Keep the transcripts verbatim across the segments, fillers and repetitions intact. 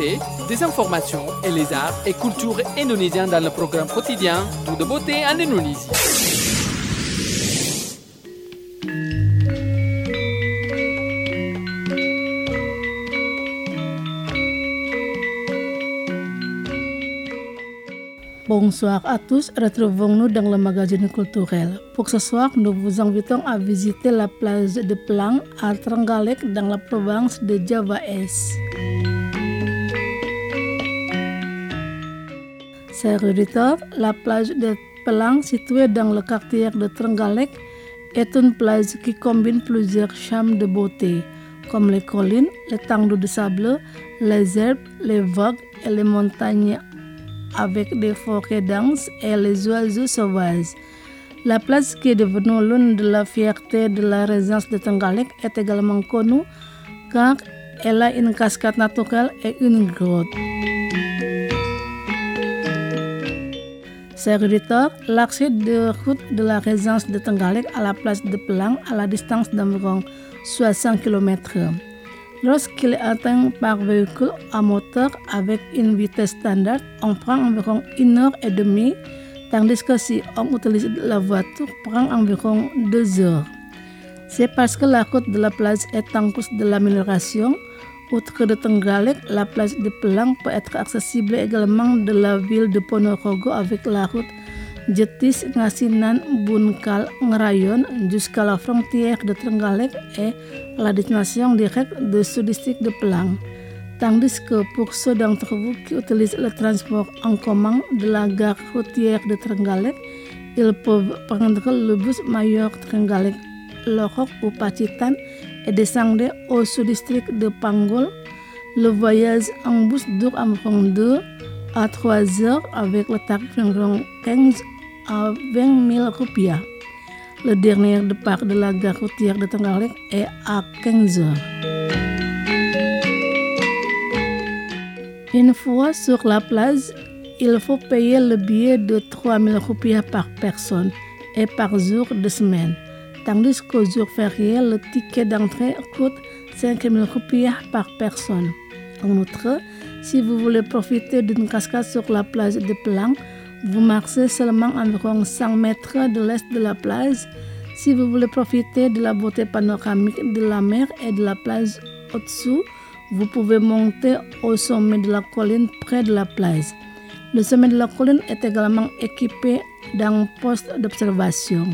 l'actualité, des informations et les arts et cultures indonésiens dans le programme quotidien Tout de beauté en Indonésie. Bonsoir à tous, retrouvons-nous dans le magazine culturel. Pour ce soir, nous vous invitons à visiter la plage de Pelang à Trenggalek dans la province de Java Est. Chers auditeurs, la plage de Pelang située dans le quartier de Trenggalek est une plage qui combine plusieurs charmes de beauté, comme les collines, les tangles de sable, les herbes, les vagues et les montagnes avec des forêts denses et les oiseaux sauvages. La place qui est devenue l'une de la fierté de la résidence de Trenggalek est également connue car elle a une cascade naturelle et une grotte. Chers auditeurs, l'accès de route de la résidence de Trenggalek à la place de Pelang à la distance d'environ soixante kilomètres. Lorsqu'il est atteint par véhicule à moteur avec une vitesse standard, on prend environ une heure et demie, tandis que si on utilise la voiture, prend environ deux heures. C'est parce que la route de la plage est en cours de l'amélioration. Outre de Trenggalek, la plage de Pelang peut être accessible également de la ville de Ponorogo avec la route Jetis, Ngasinan, Bunkal, Ngerayon jusqu'à la frontière de Trenggalek et la destination directe de ce district de Pelang. Tandis que pour ceux d'entre vous qui utilisent le transport en commun de la gare routière de Trenggalek, ils peuvent prendre le bus Mayor Trenggalek Lorok ou Pacitan et descendre au sous-district de Panggul. Le voyage en bus dure environ deux à trois heures avec le tarif d'environ quinze à vingt mille rupiah. Le dernier départ de la gare routière de Trenggalek est à quinze heures. Une fois sur la plage, il faut payer le billet de trois mille rupiah par personne et par jour de semaine. Tandis qu'au jour férié, le ticket d'entrée coûte cinq mille rupiah par personne. En outre, si vous voulez profiter d'une cascade sur la plage de Pelang, vous marchez seulement environ cent mètres de l'est de la plage. Si vous voulez profiter de la beauté panoramique de la mer et de la plage au-dessous, vous pouvez monter au sommet de la colline près de la plage. Le sommet de la colline est également équipé d'un poste d'observation.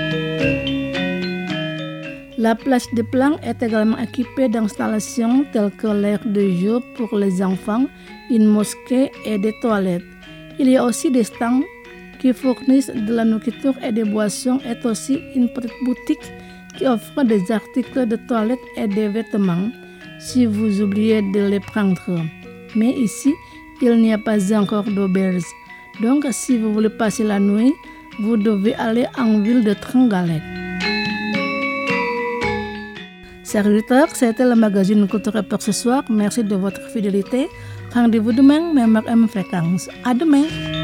La plage de Pelang est également équipée d'installations telles que l'aire de jeu pour les enfants, une mosquée et des toilettes. Il y a aussi des stands qui fournissent de la nourriture et des boissons et aussi une petite boutique qui offre des articles de toilette et des vêtements si vous oubliez de les prendre. Mais ici, il n'y a pas encore d'auberge. Donc, si vous voulez passer la nuit, vous devez aller en ville de Trenggalek. Chers auditeurs, c'était le magazine culturel pour ce soir. Merci de votre fidélité. Rendez-vous demain, même heure et même fréquence. À demain.